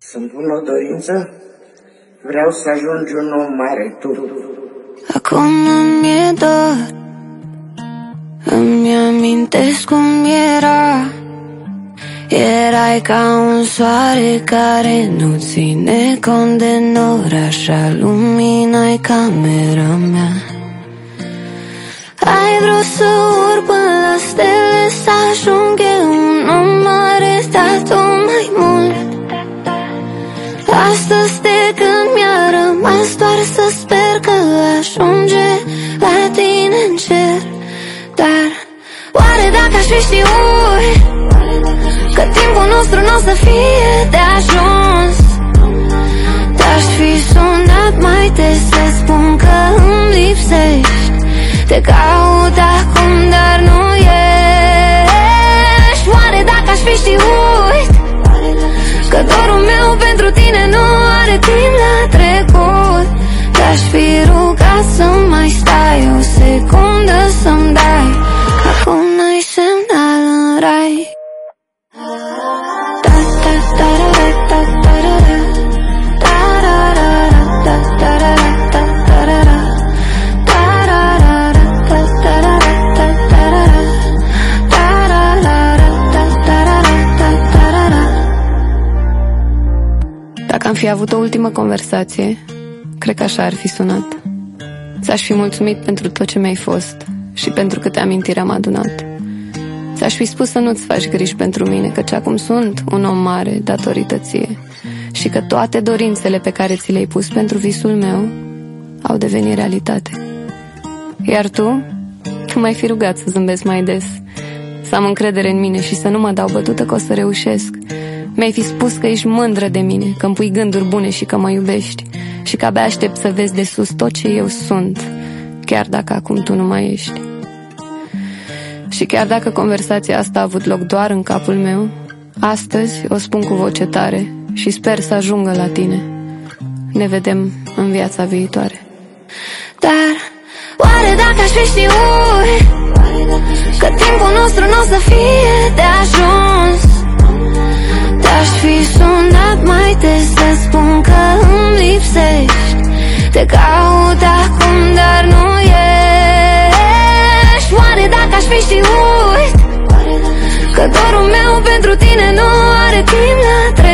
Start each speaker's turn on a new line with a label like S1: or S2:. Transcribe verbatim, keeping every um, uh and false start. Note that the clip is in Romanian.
S1: Să-mi pun o dorință, vreau să ajungi un om mare, tu.
S2: Acum îmi e dor, îmi amintesc cum era. Erai ca un soare care nu ține cont de nori, așa luminai camera mea. Ai vrut să urc până la stele, să ajung eu un om mare, dar tu mai mult. Astăzi de când mi-a rămas doar să sper că ajunge la tine în cer. Dar oare dacă aș fi știut că timpul nostru n-o să fie de ajuns, te-aș fi sunat mai des să spun că îmi lipsești. Te caut acum, dar nu ești. Oare dacă aș fi știut că dorul meu pentru tine nu are timp la trecut, te-aș fi rugat să mai stai o secundă să-mi dai. Acum n-ai semnal în rai. Dacă am fi avut o ultimă conversație, cred că așa ar fi sunat. Ți-aș fi mulțumit pentru tot ce mi-ai fost și pentru câte amintiri am adunat. Ți-aș fi spus să nu-ți faci griji pentru mine, căci acum sunt un om mare datorită ție, și că toate dorințele pe care ți le-ai pus pentru visul meu au devenit realitate. Iar tu, tu m-ai fi rugat să zâmbesc mai des, să am încredere în mine și să nu mă dau bătută că o să reușesc. Mi-ai fi spus că ești mândră de mine, că îmi pui gânduri bune și că mă iubești, și că abia aștept să vezi de sus tot ce eu sunt, chiar dacă acum tu nu mai ești. Și chiar dacă conversația asta a avut loc doar în capul meu, astăzi o spun cu voce tare și sper să ajungă la tine. Ne vedem în viața viitoare. Dar oare dacă aș fi știut că timpul nostru nu o să fie de ajuns, te-aș fi sunat mai des să spun că îmi lipsești. Te caut acum, dar nu ești. Oare dacă aș fi știut că dorul meu pentru tine nu are timp la